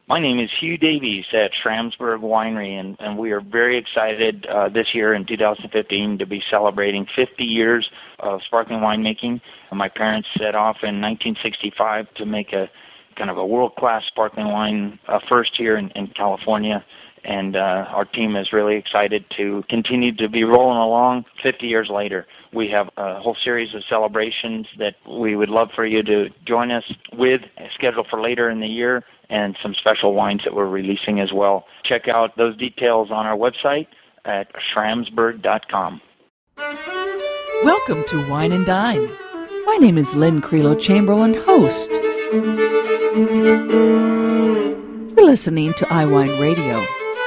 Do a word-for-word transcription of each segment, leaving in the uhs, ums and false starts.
My name is Hugh Davies at Schramsberg Winery, and, and we are very excited uh, this year in two thousand fifteen to be celebrating fifty years of sparkling winemaking. My parents set off in nineteen sixty-five to make a kind of a world-class sparkling wine uh, first here in, in California, and uh, our team is really excited to continue to be rolling along fifty years later. We have a whole series of celebrations that we would love for you to join us with, scheduled for later in the year, and some special wines that we're releasing as well. Check out those details on our website at schramsberg dot com. Welcome to Wine and Dine. My name is Lynn Creelo Chamberlain, host. You're listening to iWine Radio.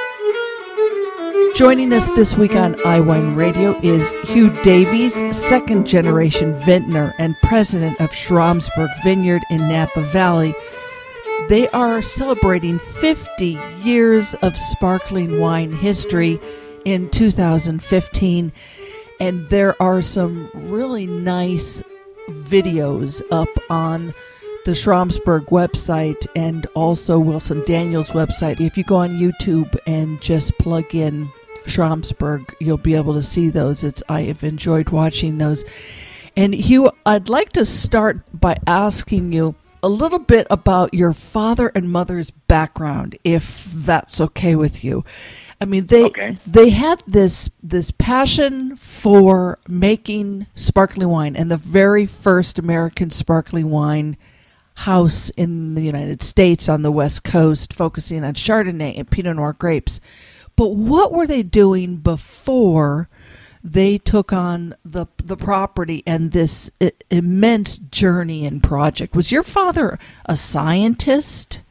Joining us this week on iWine Radio is Hugh Davies, second-generation vintner and president of Schramsberg Vineyard in Napa Valley. They are celebrating fifty years of sparkling wine history in two thousand fifteen, and there are some really nice videos up on the Schramsberg website and also Wilson Daniels' website. If you go on YouTube and just plug in Schramsberg, you'll be able to see those. It's I have enjoyed watching those. And Hugh, I'd like to start by asking you a little bit about your father and mother's background, if that's okay with you. I mean, they okay. they had this this passion for making sparkling wine, and the very first American sparkling wine house in the United States on the West Coast, focusing on Chardonnay and Pinot Noir grapes. But what were they doing before they took on the the property and this I- immense journey and project? Was your father a scientist?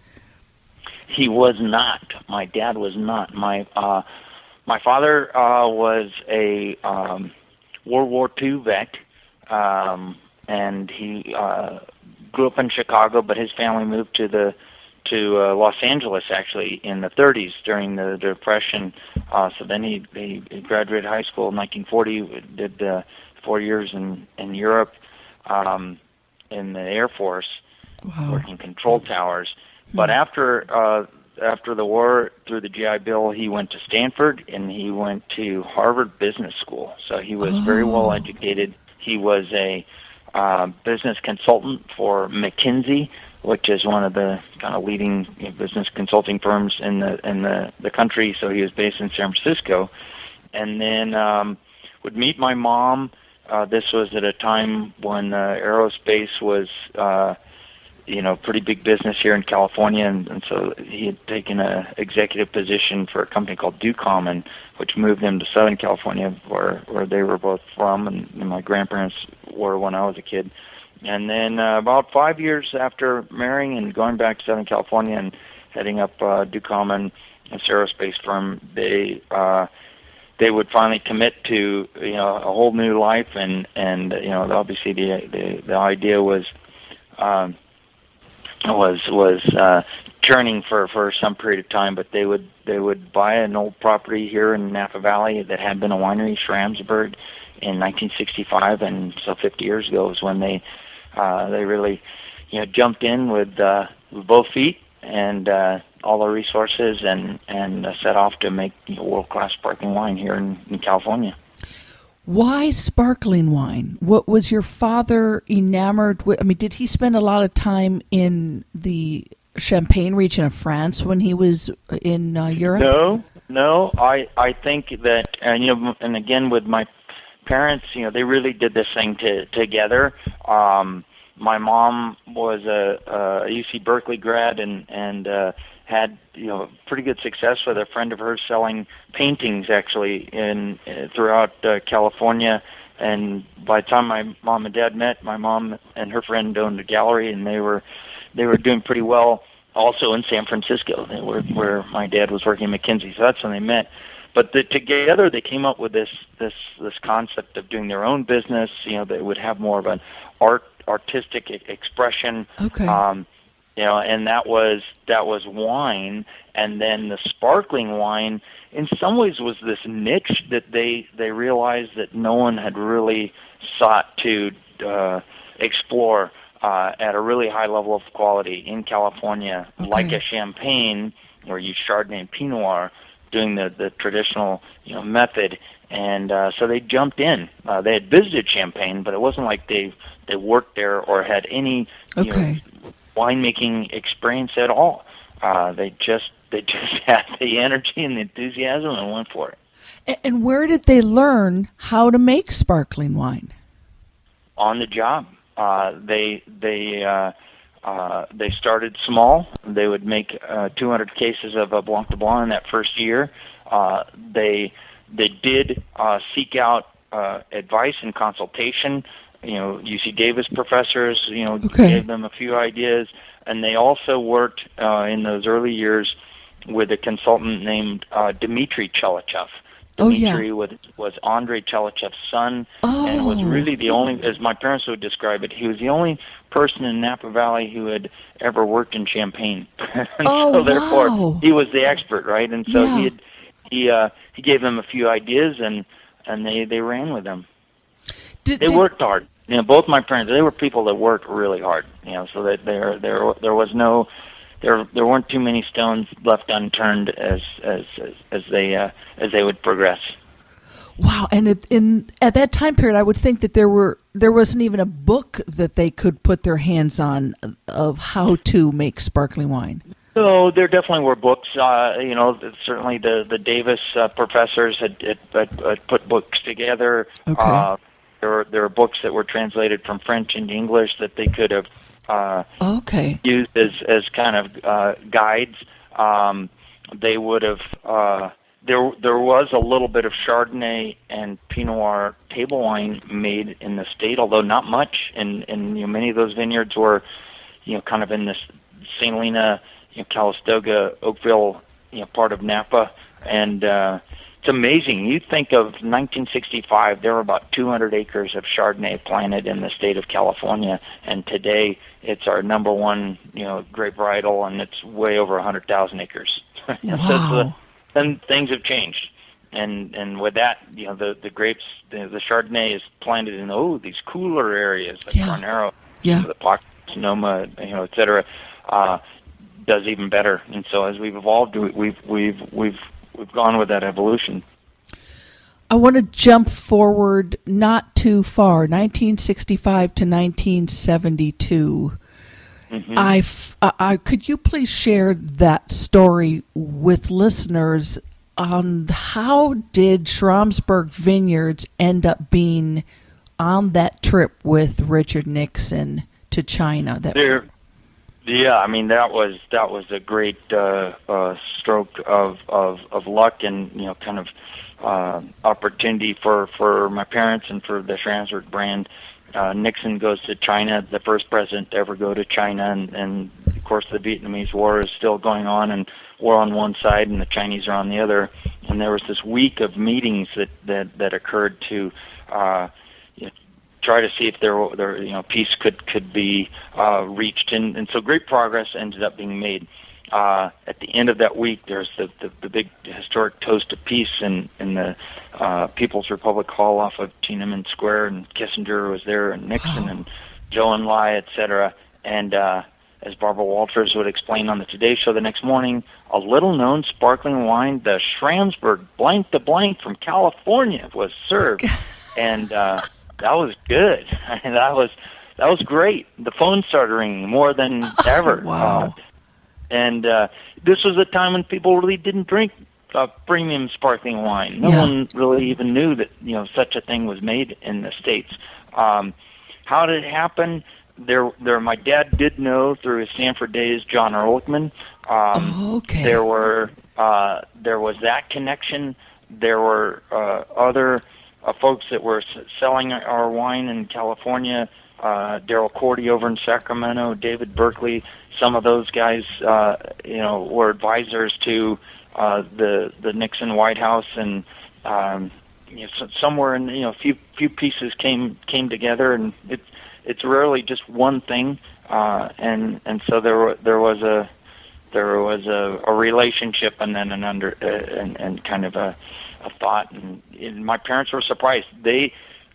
He was not. My dad was not. My uh, my father uh, was a um, World War Two vet, um, and he uh, grew up in Chicago, but his family moved to the to uh, Los Angeles actually in the thirties during the Depression. Uh, so then he, he he graduated high school in nineteen forty, did uh, four years in in Europe um, in the Air Force, Wow. working control towers. But after uh, after the war, through the G I Bill, he went to Stanford and he went to Harvard Business School. So he was Oh. very well educated. He was a uh, business consultant for McKinsey, which is one of the kind of leading you know, business consulting firms in the in the, the country. So he was based in San Francisco, and then um, would meet my mom. Uh, this was at a time when uh, aerospace was, uh, you know, pretty big business here in California, and, and so he had taken a executive position for a company called Ducommun, which moved him to Southern California, where where they were both from, and, and my grandparents were when I was a kid. And then uh, about five years after marrying and going back to Southern California and heading up uh, Ducommun, this aerospace firm, they uh, they would finally commit to you know a whole new life, and and you know obviously the the, the idea was um, was was uh, churning for, for some period of time, but they would they would buy an old property here in Napa Valley that had been a winery, Schramsberg, in nineteen sixty-five, and so fifty years ago was when they uh, they really you know jumped in with, uh, with both feet and uh, all the resources and and uh, set off to make you know, world-class sparkling wine here in, in California. Why sparkling wine? What was your father enamored with? I mean, did he spend a lot of time in the Champagne region of France when he was in uh, Europe? No, no. I I think that, and you know, and again with my parents, you know, they really did this thing to, together. Um, my mom was a, a U C Berkeley grad and and uh, had you know pretty good success with a friend of hers selling paintings actually in uh, throughout uh, California. And by the time my mom and dad met, my mom and her friend owned a gallery, and they were they were doing pretty well. Also in San Francisco, they were, where my dad was working at McKinsey, so that's when they met. But the, together, they came up with this this this concept of doing their own business. You know, they would have more of an art artistic e- expression. Okay. Um, you know, and that was that was wine, and then the sparkling wine, in some ways, was this niche that they they realized that no one had really sought to uh, explore. uh, at a really high level of quality in California, okay. like a Champagne, where you Chardonnay and Pinot Noir, doing the, the traditional, you know, method. And uh, so they jumped in. Uh, they had visited Champagne, but it wasn't like they they worked there or had any you okay. know, winemaking experience at all. Uh, they just they just had the energy and the enthusiasm and went for it. And, and where did they learn how to make sparkling wine? On the job. Uh, they they uh, uh, they started small. They would make uh, two hundred cases of a Blanc de Blanc in that first year. Uh, they They did uh, seek out uh, advice and consultation. You know, U C Davis professors, you know, okay. gave them a few ideas, and they also worked uh, in those early years with a consultant named uh, Dmitry Chelychev. Dmitry oh, yeah. was, was Andrei Chelychev's son, oh. and was really the only, as my parents would describe it, he was the only person in Napa Valley who had ever worked in Champagne. and oh, so therefore, wow. he was the expert, right? And so yeah. he had He uh, he gave them a few ideas, and, and they, they ran with them. Did, they did, worked hard. You know, both my parents, they were people that worked really hard. You know, so that there there there was no there there weren't too many stones left unturned as as as, as they uh, as they would progress. Wow! And it, in at that time period, I would think that there were there wasn't even a book that they could put their hands on of how to make sparkling wine. So there definitely were books. Uh, you know, certainly the the Davis uh, professors had, had, had put books together. Okay. Uh, there were there were books that were translated from French into English that they could have uh, okay. used as as kind of uh, guides. Um, they would have. Uh, there there was a little bit of Chardonnay and Pinot Noir table wine made in the state, although not much. And and you know, many of those vineyards were, you know, kind of in this Saint Helena, you know, Calistoga, Oakville, you know, part of Napa, and uh, it's amazing. You think of nineteen sixty-five, there were about two hundred acres of Chardonnay planted in the state of California, and today it's our number one, you know, grape varietal, and it's way over one hundred thousand acres. Wow. so the, then things have changed, and and with that, you know, the the grapes, the, the Chardonnay is planted in oh these cooler areas like yeah. Carnero, yeah. the Poc, Sonoma, you know, et cetera. Uh, does even better, and so as we've evolved, we've we've we've we've gone with that evolution. I want to jump forward not too far, nineteen sixty-five to nineteen seventy-two. Mm-hmm. I, I could you please share that story with listeners on how did Schramsberg Vineyards end up being on that trip with Richard Nixon to China? That there. Yeah, I mean that was that was a great uh, uh, stroke of, of, of luck and you know kind of uh, opportunity for, for my parents and for the Schramsberg brand. Uh, Nixon goes to China, the first president to ever go to China, and, and of course the Vietnamese War is still going on, and we're on one side and the Chinese are on the other. And there was this week of meetings that that, that occurred to uh, you know, try to see if there, there you know, peace could could be uh, reached, and, and so great progress ended up being made. Uh, at the end of that week, there's the, the, the big historic toast of peace in, in the uh, People's Republic Hall off of Tiananmen Square, and Kissinger was there, and Nixon, wow. and Zhou Enlai, et cetera. And uh, as Barbara Walters would explain on the Today Show the next morning, a little-known sparkling wine, the Schramsberg Blanc de Blanc from California, was served, and uh, that was good. that was that was great. The phone started ringing more than ever. Wow. Uh, And uh, this was a time when people really didn't drink uh, premium sparkling wine. No yeah. one really even knew that you know such a thing was made in the States. Um, how did it happen? There, there. My dad did know through his Stanford days, John Ehrlichman. Um, oh, okay. There were uh, there was that connection. There were uh, other uh, folks that were s- selling our wine in California. Uh, Daryl Cordy over in Sacramento, David Berkeley. Some of those guys, uh, you know, were advisors to uh, the the Nixon White House, and um, you know, so somewhere in you know, a few few pieces came came together, and it's it's rarely just one thing, uh, and and so there were, there was a there was a, a relationship, and then an under uh, and and kind of a a thought, and, and my parents were surprised. They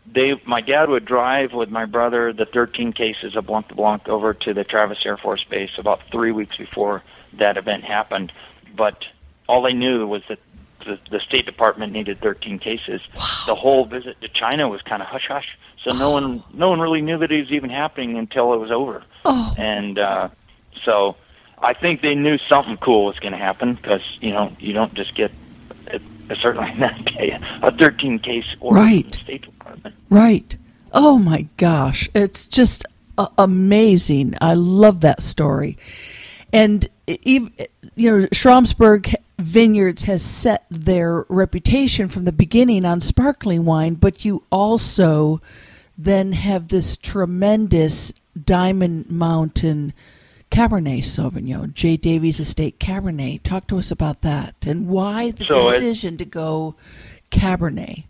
they, my dad would drive with my brother the thirteen cases of Blanc de Blanc over to the Travis Air Force Base about three weeks before that event happened. But all they knew was that the, the State Department needed thirteen cases. Wow. The whole visit to China was kind of hush-hush, so no one no one really knew that it was even happening until it was over. Oh. And uh, so I think they knew something cool was going to happen, because, you know, you don't just get, uh, certainly in that day, a thirteen-case order Right. from the State Department. Right. Oh, my gosh. It's just uh, amazing. I love that story. And, even, you know, Schramsberg Vineyards has set their reputation from the beginning on sparkling wine, but you also then have this tremendous Diamond Mountain Cabernet Sauvignon, J. Davies Estate Cabernet. Talk to us about that and why the So decision it, to go Cabernet.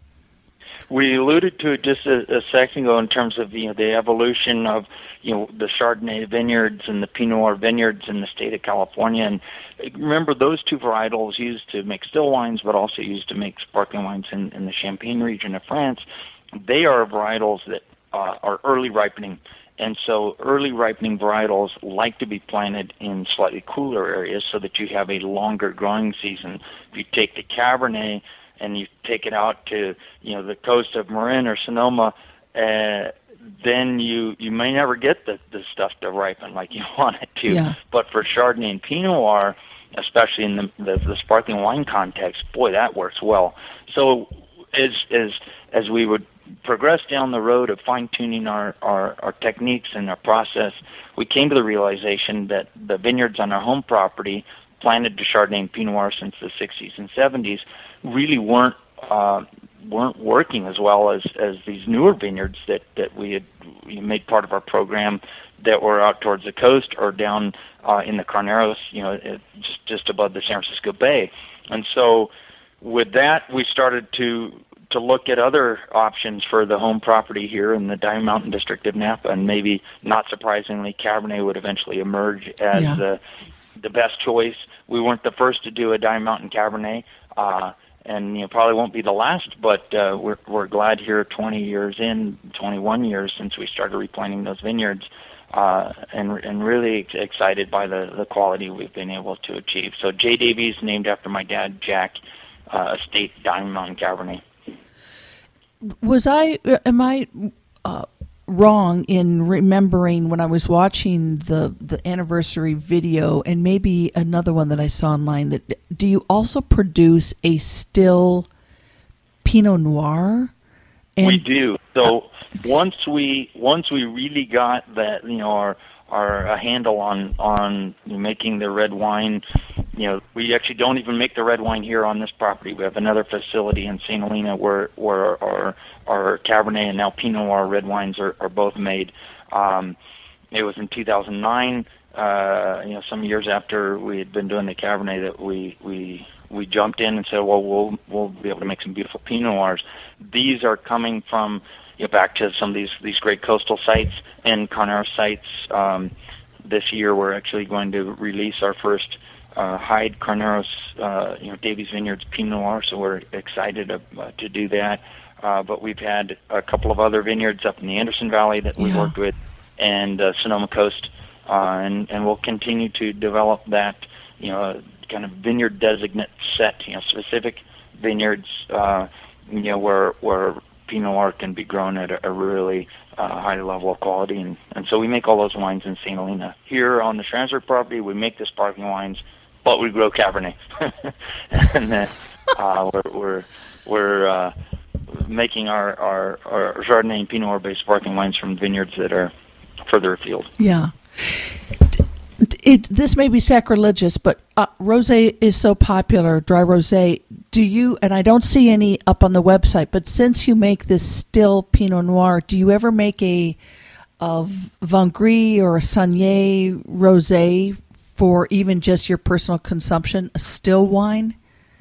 We alluded to it just a, a second ago in terms of, you know, the evolution of, you know, the Chardonnay vineyards and the Pinot Noir vineyards in the state of California. And remember, those two varietals used to make still wines, but also used to make sparkling wines in, in the Champagne region of France. They are varietals that uh, are early ripening. And so early ripening varietals like to be planted in slightly cooler areas so that you have a longer growing season. If you take the Cabernet and you take it out to, you know, the coast of Marin or Sonoma, uh, then you you may never get the, the stuff to ripen like you want it to. Yeah. But for Chardonnay and Pinot Noir, especially in the, the the sparkling wine context, boy, that works well. So as as as we would progress down the road of fine-tuning our, our, our techniques and our process, we came to the realization that the vineyards on our home property, planted to Chardonnay and Pinot Noir since the sixties and seventies, really weren't uh, weren't working as well as, as these newer vineyards that, that we had we made part of our program that were out towards the coast or down uh, in the Carneros, you know, it, just just above the San Francisco Bay. And so with that, we started to to look at other options for the home property here in the Diamond Mountain District of Napa, and maybe, not surprisingly, Cabernet would eventually emerge as Yeah. the the best choice. We weren't the first to do a Diamond Mountain Cabernet, uh, and you know probably won't be the last, but uh, we're we're glad here twenty years in, twenty-one years since we started replanting those vineyards, uh, and and really ex- excited by the, the quality we've been able to achieve. So J. Davies, named after my dad, Jack, uh, Estate Diamond Mountain Cabernet. Was I, am I uh, wrong in remembering when I was watching the, the anniversary video and maybe another one that I saw online, that do you also produce a still Pinot Noir? And, we do. So once we once we really got that, you know, our our uh, handle on on making the red wine, you know, we actually don't even make the red wine here on this property. We have another facility in Saint Helena where where our our Cabernet and now Pinot Noir red wines are, are both made. Um, it was in two thousand nine, uh, you know, some years after we had been doing the Cabernet, that we we we jumped in and said, well, we'll we'll be able to make some beautiful Pinot Noirs. These are coming from, you know, back to some of these these great coastal sites and Carneros sites. Um, this year, we're actually going to release our first uh, Hyde Carneros, uh, you know, Davies Vineyards Pinot Noir. So we're excited to, uh, to do that. Uh, but we've had a couple of other vineyards up in the Anderson Valley that we Yeah. worked with, and uh, Sonoma Coast, uh, and and we'll continue to develop that, you know, kind of vineyard designate set, you know, specific vineyards, uh, you know, where where Pinot Noir can be grown at a, a really uh, high level of quality, and, and so we make all those wines in Saint Helena. Here on the Schramsberg property, we make the sparkling wines, but we grow Cabernet, and then uh, we're we're we're uh, making our, our our Chardonnay and Pinot Noir based sparkling wines from vineyards that are further afield. Yeah. It, this may be sacrilegious, but uh, rosé is so popular, dry rosé. Do you, and I don't see any up on the website, but since you make this still Pinot Noir, do you ever make a, a Vin or a Saignée rosé for even just your personal consumption, a still wine?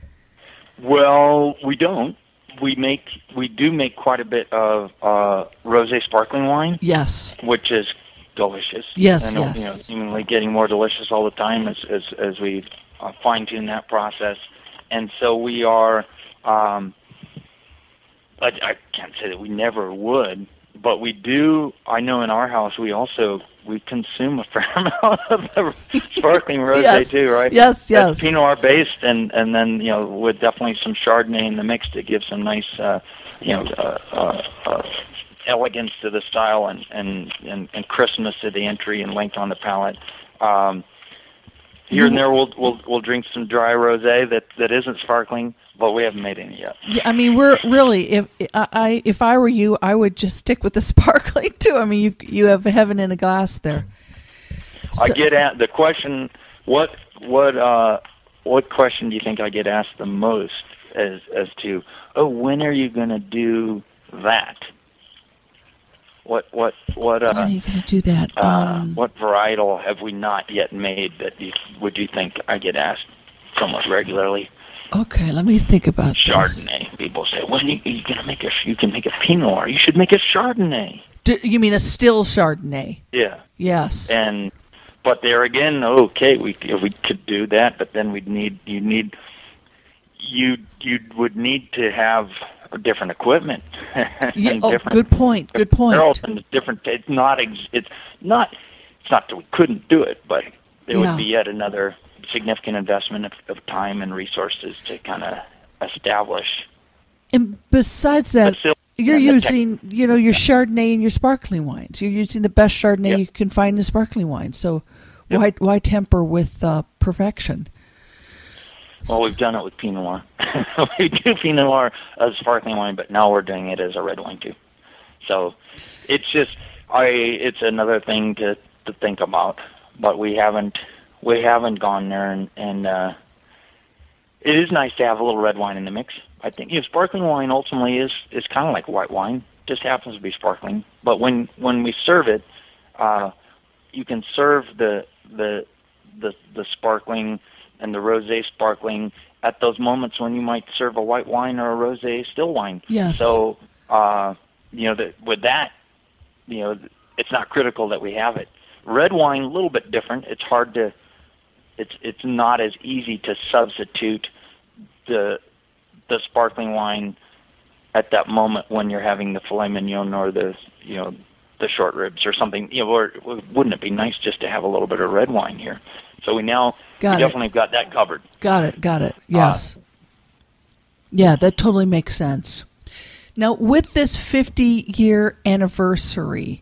Well, we don't. We make we do make quite a bit of uh, rosé sparkling wine. Yes. Which is delicious. Yes, and, yes. You know, seemingly getting more delicious all the time as as, as we uh, fine tune that process. And so we are um, I, I can't say that we never would, but we do. I know in our house we also we consume a fair amount of the sparkling rosé yes. too, right? Yes, yes. That's Pinot Noir based, and and then you know with definitely some Chardonnay in the mix to give some nice uh, you know uh, uh, uh, elegance to the style and, and and and crispness to the entry and length on the palate. Um, here and there, we'll we'll we'll drink some dry rosé that that isn't sparkling. But we haven't made any yet. Yeah, I mean, we're really if I if I were you, I would just stick with the sparkling too. I mean, you you have heaven in a glass there. So, I get at the question. What what uh, what question do you think I get asked the most as as to oh when are you going to do that? What what what? Uh, when are you going to do that? Uh, um, what varietal have we not yet made that you, would you think I get asked somewhat regularly? Okay, let me think about Chardonnay. This. People say, "When you, you gonna make a? You can make a Pinot Noir. You should make a Chardonnay." Do, you mean a still Chardonnay? Yeah. Yes. And but there again, okay, we if we could do that, but then we'd need you need you you would need to have different equipment. yeah. and Oh, different, good point. Good point. And different. It's not. It's not. It's not that we couldn't do it, but there yeah. would be yet another significant investment of, of time and resources to kind of establish. And besides that, still, you're yeah, using, tech- you know, your Chardonnay and your sparkling wines. You're using the best Chardonnay yep. you can find in sparkling wine. So yep. why why temper with uh, perfection? Well, we've done it with Pinot Noir. We do Pinot Noir as sparkling wine, but now we're doing it as a red wine too. So it's just, I. It's another thing to, to think about, but we haven't. We haven't gone there, and, and uh, it is nice to have a little red wine in the mix. I think you know, sparkling wine ultimately is, is kind of like white wine, just happens to be sparkling. But when, when we serve it, uh, you can serve the the the the sparkling and the rosé sparkling at those moments when you might serve a white wine or a rosé still wine. Yes. So uh, you know that with that, you know, it's not critical that we have it. Red wine, a little bit different. It's hard to It's it's not as easy to substitute the the sparkling wine at that moment when you're having the filet mignon or the you know the short ribs or something. You know, or wouldn't it be nice just to have a little bit of red wine here? So we now got we it. definitely got that covered. Got it. Got it. Yes. Uh, yeah, that totally makes sense. Now, with this fifty-year anniversary,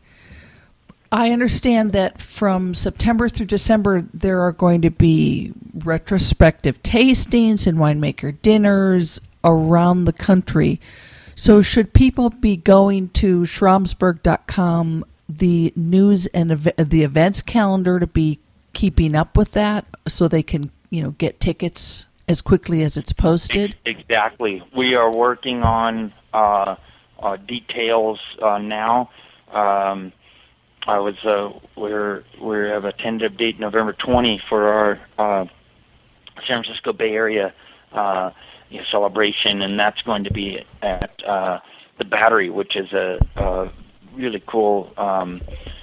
I understand that from September through December, there are going to be retrospective tastings and winemaker dinners around the country. So should people be going to schramsberg dot com, the news and ev- the events calendar, to be keeping up with that so they can, you know, get tickets as quickly as it's posted? Exactly. We are working on uh, uh, details uh, now. Um, I was uh, we're we have a tentative date November twentieth for our uh, San Francisco Bay Area uh, you know, celebration, and that's going to be at uh, the Battery, which is a, a really cool, um,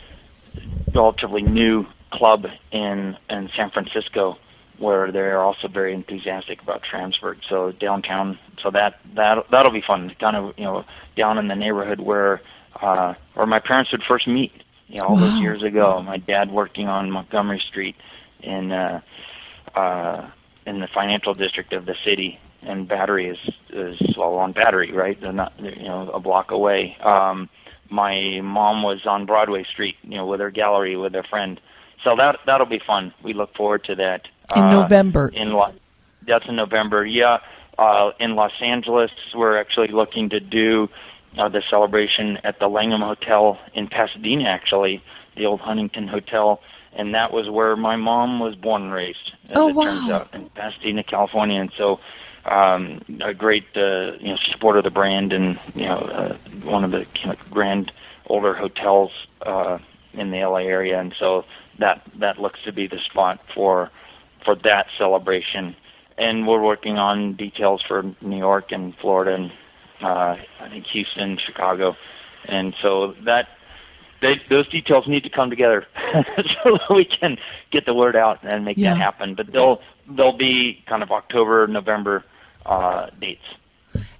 relatively new club in in San Francisco, where they're also very enthusiastic about Schramsberg. So downtown, so that that that'll be fun. Kind of you know down in the neighborhood where uh, where my parents would first meet. You know, all wow. those years ago, my dad working on Montgomery Street in uh, uh, in the financial district of the city, and Battery is is well on Battery, right? They're not, they're, you know, a block away. Um, my mom was on Broadway Street, you know, with her gallery with her friend. So that that'll be fun. We look forward to that in uh, November. In Lo- that's in November, yeah. Uh, in Los Angeles, we're actually looking to do Uh, the celebration at the Langham Hotel in Pasadena, actually, the old Huntington Hotel, and that was where my mom was born and raised, as oh, it wow. turns out, in Pasadena, California. And so um, a great uh, you know, supporter of the brand, and you know uh, one of the you know, grand older hotels uh, in the L A area. And so that that looks to be the spot for for that celebration. And we're working on details for New York and Florida and Uh, I think Houston, Chicago, and so that they, those details need to come together so that we can get the word out and make yeah. that happen. But they'll they'll be kind of October, November uh, dates.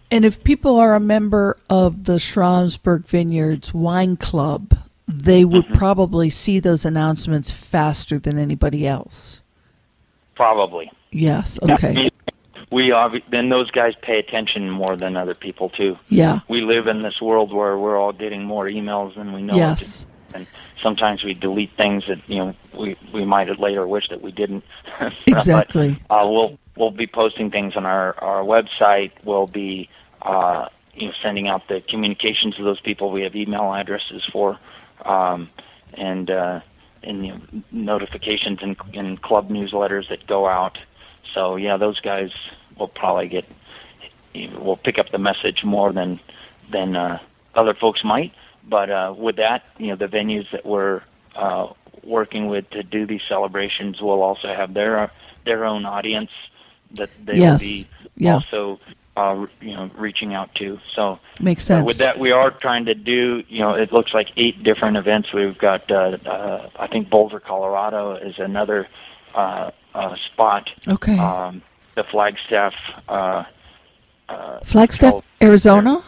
And if people are a member of the Schramsberg Vineyards Wine Club, they would mm-hmm. probably see those announcements faster than anybody else. Probably. Yes. Okay. We obvi- then those guys pay attention more than other people too. Yeah. We live in this world where we're all getting more emails than we know. Yes. To, and sometimes we delete things that you know we we might have later wished that we didn't. Exactly. But, uh, we'll we'll be posting things on our our website. We'll be uh, you know sending out the communications to those people. We have email addresses for, um, and uh, and you know, notifications and, and club newsletters that go out. So yeah, those guys will probably get will pick up the message more than than uh, other folks might. But uh, with that, you know, the venues that we're uh, working with to do these celebrations will also have their their own audience that they yes. will be yeah. also uh, you know reaching out to. So makes sense. Uh, with that, we are trying to do. You know, it looks like eight different events. We've got uh, uh, I think Boulder, Colorado is another uh, uh, spot. Okay. Um, the Flagstaff. Uh, uh, Flagstaff, Arizona.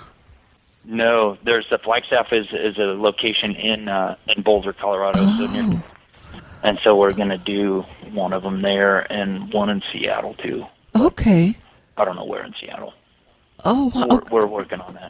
No, there's the Flagstaff is is a location in uh, in Boulder, Colorado. Oh. So near, and so we're going to do one of them there and one in Seattle too. Okay. I don't know where in Seattle. Oh, wow. We're, we're working on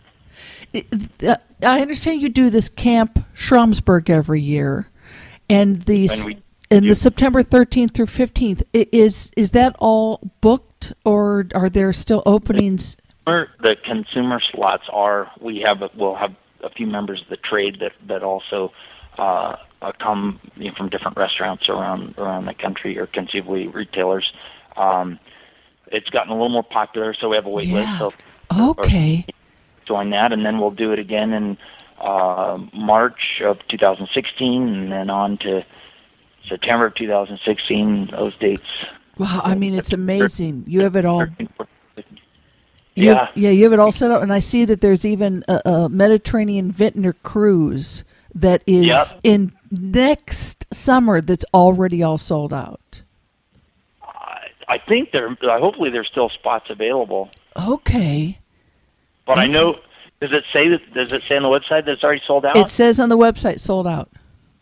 that. I understand you do this Camp Schramsberg every year, and the and we, and the September thirteenth through fifteenth is is that all booked, or are there still openings? The consumer slots are. We have we'll have a few members of the trade that that also uh, uh, come you know, from different restaurants around around the country, or conceivably retailers. Um, it's gotten a little more popular, so we have a wait yeah. list. So okay, join that, and then we'll do it again in uh, March of two thousand sixteen, and then on to September of two thousand sixteen. Those dates. Wow, I mean, it's amazing. You have it all. You, yeah, yeah, you have it all set up, and I see that there's even a, a Mediterranean vintner cruise that is yep. in next summer that's already all sold out. I, I think there. Hopefully, there's still spots available. Okay, but okay. I know. Does it say that? Does it say on the website that it's already sold out? It says on the website sold out.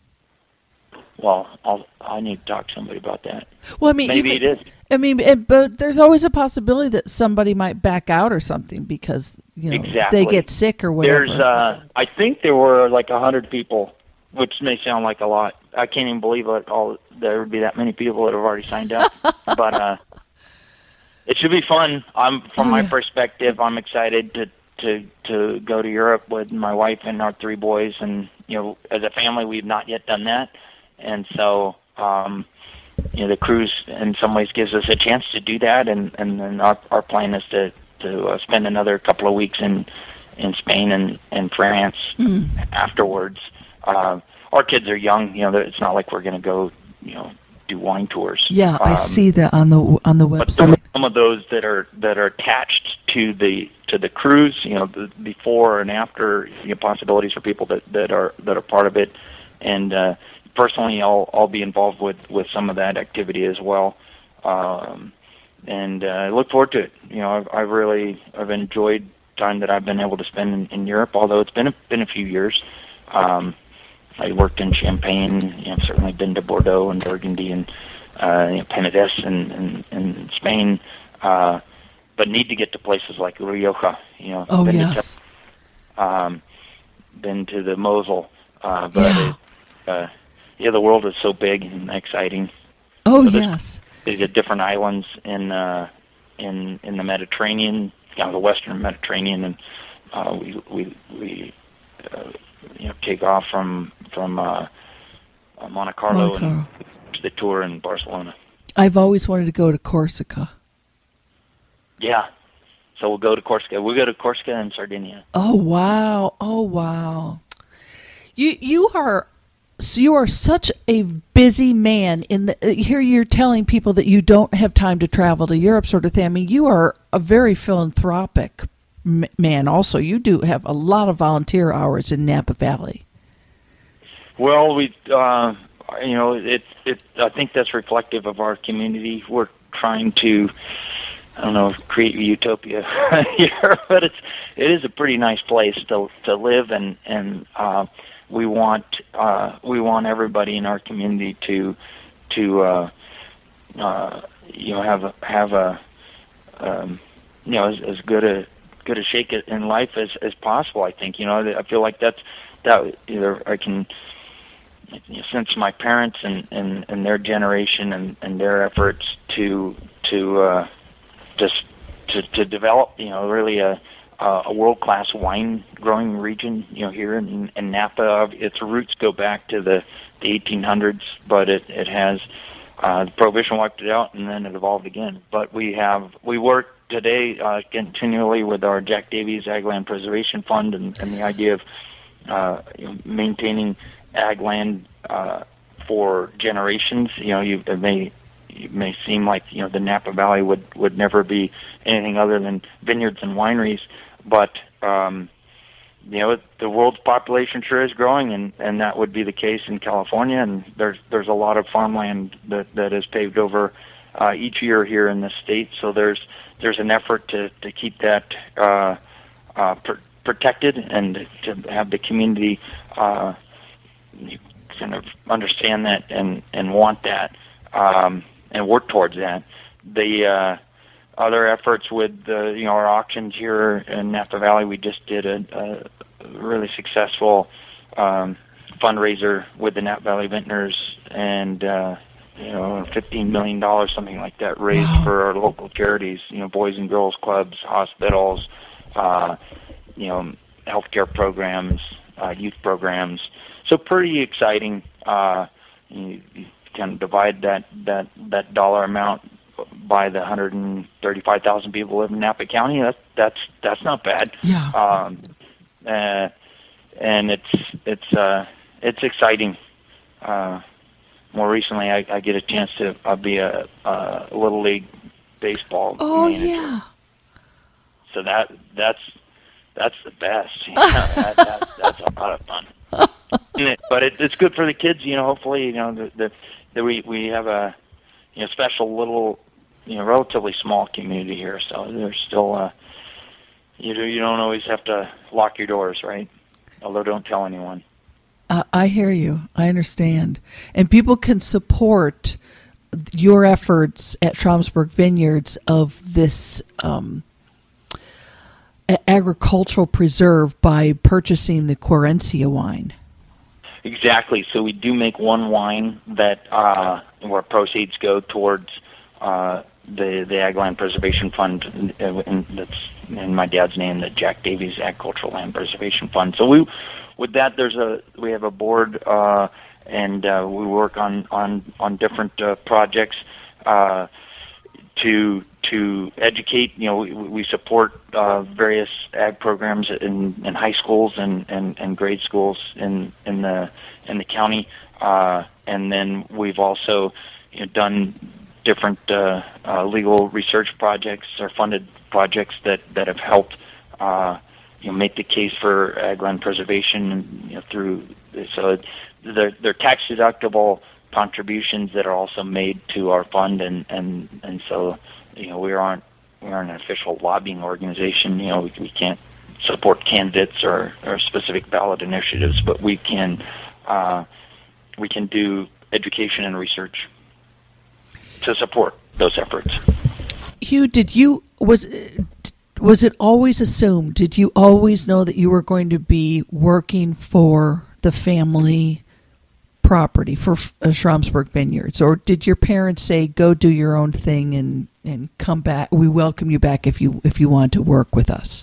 Well, I'll, I need to talk to somebody about that. Well, I mean, maybe even, it is. I mean, it, but there's always a possibility that somebody might back out or something because you know exactly. they get sick or whatever. There's, uh, I think there were like a hundred people, which may sound like a lot. I can't even believe it. All there would be that many people that have already signed up. But uh, it should be fun. I'm from oh, my yeah. perspective. I'm excited to to to go to Europe with my wife and our three boys, and you know, as a family, we've not yet done that. And so, um, you know, the cruise in some ways gives us a chance to do that. And, and then our, our plan is to, to uh, spend another couple of weeks in, in Spain and, and France mm. afterwards. Uh, our kids are young. You know, it's not like we're going to go, you know, do wine tours. Yeah, um, I see that on the on the website. But some, some of those that are that are attached to the to the cruise, you know, the before and after, you know, possibilities for people that, that are that are part of it. And uh, personally, I'll I'll be involved with, with some of that activity as well, um, and uh, I look forward to it. You know, I've, I've really I've enjoyed time that I've been able to spend in, in Europe. Although it's been a, been a few years. Um, I worked in Champagne. You know, I've certainly been to Bordeaux and Burgundy and uh, you know, Penedès in, in, in Spain, uh, but need to get to places like Rioja. You know, oh been yes, to, um, been to the Mosel, uh, but. Yeah. It, uh, Yeah, the world is so big and exciting. Oh so there's, yes, there's different islands in uh, in in the Mediterranean, you know, the Western Mediterranean, and uh, we we we uh, you know take off from from uh, uh, Monte Carlo Monte Carlo. and to the tour in Barcelona. I've always wanted to go to Corsica. Yeah, so we'll go to Corsica. We'll go to Corsica and Sardinia. Oh wow! Oh wow! You you are. So you are such a busy man. In the here, you're telling people that you don't have time to travel to Europe, sort of thing. I mean, you are a very philanthropic m- man. Also, you do have a lot of volunteer hours in Napa Valley. Well, we, uh, you know, it, it. I think that's reflective of our community. We're trying to I don't know, create utopia here, but it's it is a pretty nice place to to live, and and uh, we want uh, we want everybody in our community to to uh, uh, you know have a, have a um, you know as, as good a good a shake it in life as as possible. I think you know I feel like that's that either I can. Since my parents and, and, and their generation and, and their efforts to to uh, just to, to develop, you know, really a a world class wine growing region, you know, here in, in Napa. Its roots go back to the, the eighteen hundreds, but it it has uh, the Prohibition wiped it out, and then it evolved again. But we have we work today uh, continually with our Jack Davies Ag Land Preservation Fund, and, and the idea of uh, you know, maintaining ag land uh, for generations. You know, you it may it may seem like you know the Napa Valley would, would never be anything other than vineyards and wineries, but um, you know the world's population sure is growing, and, and that would be the case in California. And there's there's a lot of farmland that that is paved over uh, each year here in the state. So there's there's an effort to to keep that uh, uh, pr- protected and to have the community. Uh, You kind of understand that and, and want that um, and work towards that. The uh, other efforts with uh, you know our auctions here in Napa Valley, we just did a, a really successful um, fundraiser with the Napa Valley Vintners, and uh, you know fifteen million dollars, something like that, raised Wow. for our local charities. You know, Boys and Girls Clubs, hospitals, uh, you know, healthcare programs, uh, youth programs. So pretty exciting. Uh, you, you can divide that, that, that dollar amount by the one hundred thirty-five thousand people who live in Napa County. That's that's that's not bad. Yeah. Um, uh, and it's it's uh, it's exciting. Uh, more recently, I, I get a chance to uh, be a, a little league baseball Oh manager. yeah. So that that's that's the best. You know, that, that, that's a lot of fun. But it, it's good for the kids, you know. Hopefully, you know, the, the, the we we have a you know special little, you know, relatively small community here. So there's still uh, you do you don't always have to lock your doors, right? Although don't tell anyone. Uh, I hear you. I understand, and people can support your efforts at Schramsberg Vineyards of this um, agricultural preserve by purchasing the Querencia wine. Exactly. So we do make one wine that uh, where proceeds go towards uh, the the Ag Land Preservation Fund, and, and that's in my dad's name, the Jack Davies Agricultural Land Preservation Fund. So we, with that, there's a we have a board, uh, and uh, we work on on on different uh, projects uh, to. to educate. You know, we, we support uh, various ag programs in, in high schools and, and, and grade schools in in the in the county, uh, and then we've also you know, done different uh, uh, legal research projects or funded projects that, that have helped uh, you know make the case for ag land preservation. You know, through so they're, they're tax deductible contributions that are also made to our fund, and and and so. You know, we aren't we aren't an official lobbying organization. You know, we, we can't support candidates or, or specific ballot initiatives, but we can uh, we can do education and research to support those efforts. Hugh, did you was was it always assumed? Did you always know that you were going to be working for the family property for uh, Schramsberg Vineyards, or did your parents say, "Go do your own thing and, and come back. We welcome you back if you if you want to work with us"?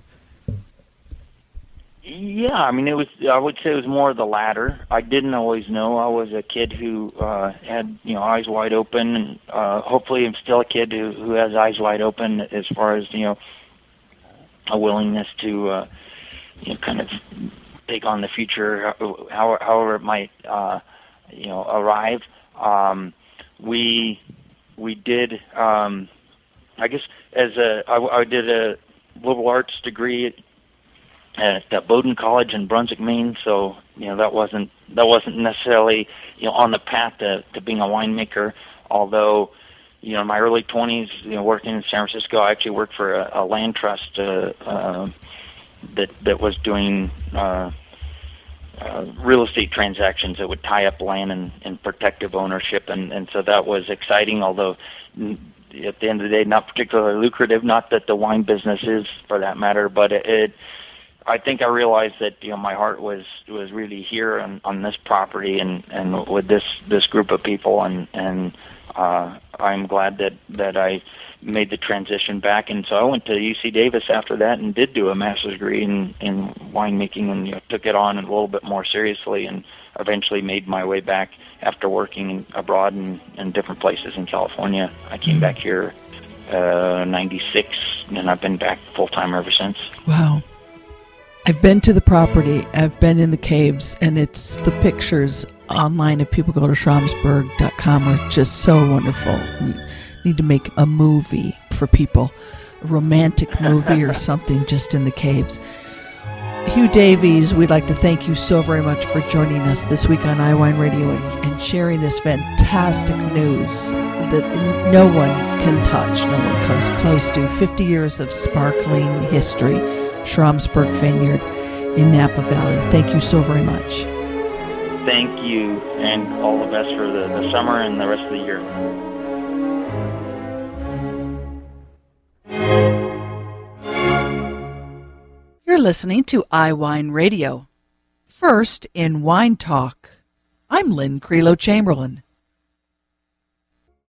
Yeah, I mean, it was. I would say it was more the latter. I didn't always know. I was a kid who uh, had you know eyes wide open, and uh, hopefully, I'm still a kid who, who has eyes wide open as far as you know a willingness to uh, you know kind of take on the future, how, however it might. Uh, you know, arrive. Um, we we did, um, I guess, as a I, I did a liberal arts degree at, at Bowdoin College in Brunswick, Maine. So you know that wasn't that wasn't necessarily you know on the path to, to being a winemaker. Although you know, in my early twenties, you know, working in San Francisco, I actually worked for a, a land trust uh, uh, that that was doing uh, uh, real estate transactions that would tie up land in, in protective ownership, and, and so that was exciting. Although at the end of the day, not particularly lucrative. Not that the wine business is, for that matter, but it. it I think I realized that, you know, my heart was, was really here on, on this property and, and with this, this group of people, and and uh, I'm glad that, that I made the transition back. And so I went to U C Davis after that and did do a master's degree in, in winemaking, and, you know, took it on a little bit more seriously, and eventually made my way back after working abroad in, in different places in California. I came back here uh, ninety-six, and I've been back full-time ever since. Wow. I've been to the property, I've been in the caves, and it's the pictures online, if people go to schramsberg dot com, are just so wonderful. We need to make a movie for people, a romantic movie or something just in the caves. Hugh Davies, we'd like to thank you so very much for joining us this week on iWine Radio and, and sharing this fantastic news that no one can touch, no one comes close to. fifty years of sparkling history. Schramsberg Vineyard in Napa Valley. Thank you so very much. Thank you, and all the best for the, the summer and the rest of the year. You're listening to iWine Radio. First in Wine Talk. I'm Lynn Creelo Chamberlain.